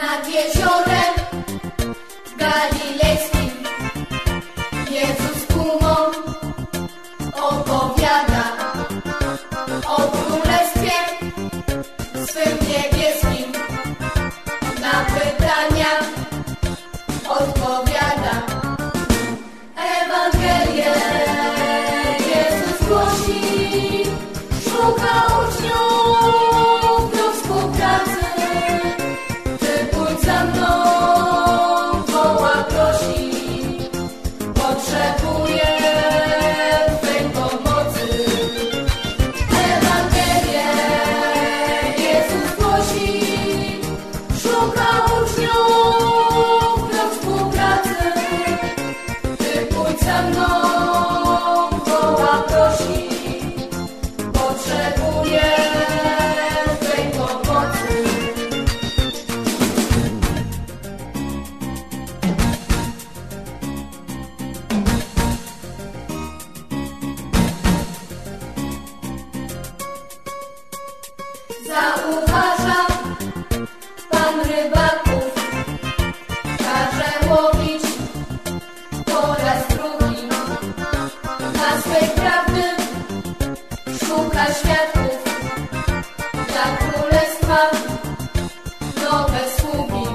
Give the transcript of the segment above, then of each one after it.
Nad jeziorem galilejskim Jezus tłumom opowiada o królestwie swym niebieskim. Na pytania odpowiada. Ewangelię Jezus głosi, szuka uczniów do współpracy. Ty pójdź za mną, woła, prosi, potrzebuje Twej pomocy. Ewangelię Jezus głosi, szuka uczniów do współpracy. Ty pójdź za mną, woła, prosi, potrzebuje Twej pomocy. Zauważa Pan rybaków, każe łowić po raz drugi. Na swej prawdy szuka świadków, dla królestwa nowe sługi.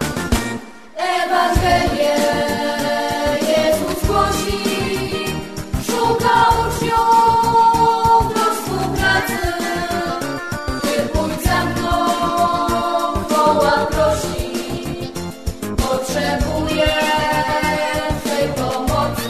Ewangelię Jezus głosi, szuka uczniów do współpracy. Ty pójdź za mną, woła, prosi, potrzebuje Twej pomocy.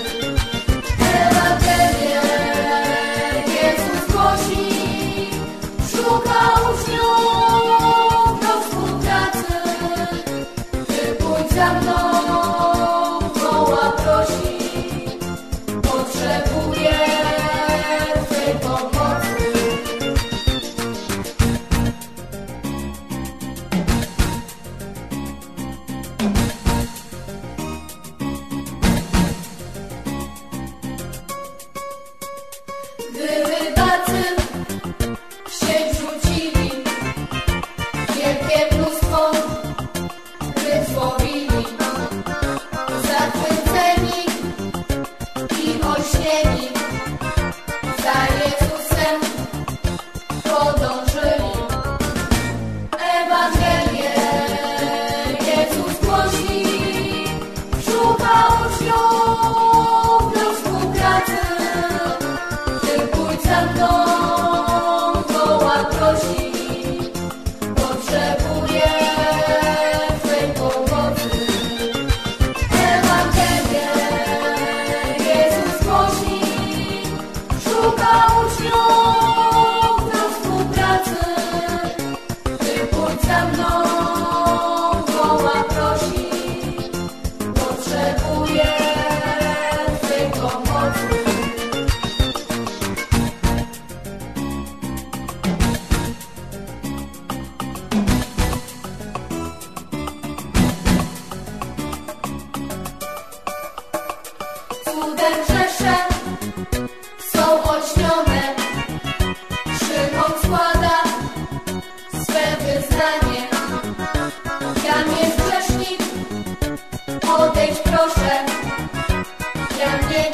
Ewangelię Jezus głosi, szuka uczniów do współpracy. Ty pójdź za mną, woła, prosi, potrzebuje Twej pomocy. Gdy rybacy sieć rzucili, wielkie mnóstwo ryb złowili. Zachwyceni i olśnieni za Jezusem podążyli. Ewangelię Jezus głosi, szuka uczniów do współpracy. Ty pójdź za mną, woła, prosi, potrzebuje Twej pomocy. Ewangelię Jezus głosi, szuka uczniów do współpracy. Ty pójdź za mną, woła, prosi, potrzebuje Twej pomocy. Cudem rzesze są olśnione, Szymon składa swe wyznanie. Jan jest grzesznik, odejdź proszę, Jan nie